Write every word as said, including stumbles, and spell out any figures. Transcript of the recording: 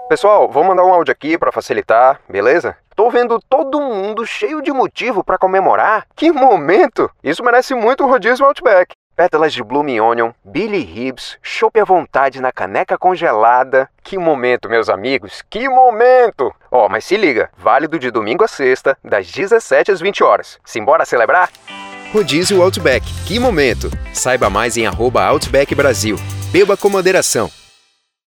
Pessoal, vou mandar um áudio aqui pra facilitar, beleza? Tô vendo todo mundo cheio de motivo pra comemorar. Que momento! Isso merece muito o rodízio Outback. Pétalas de Blooming Onion, Billy Ribs, chopp à vontade na caneca congelada. Que momento, meus amigos, que momento! Ó, oh, mas se liga, válido de domingo a sexta, das dezessete às vinte horas. Simbora celebrar? Rodízio Outback, que momento! Saiba mais em arroba Outback Brasil. Beba com moderação.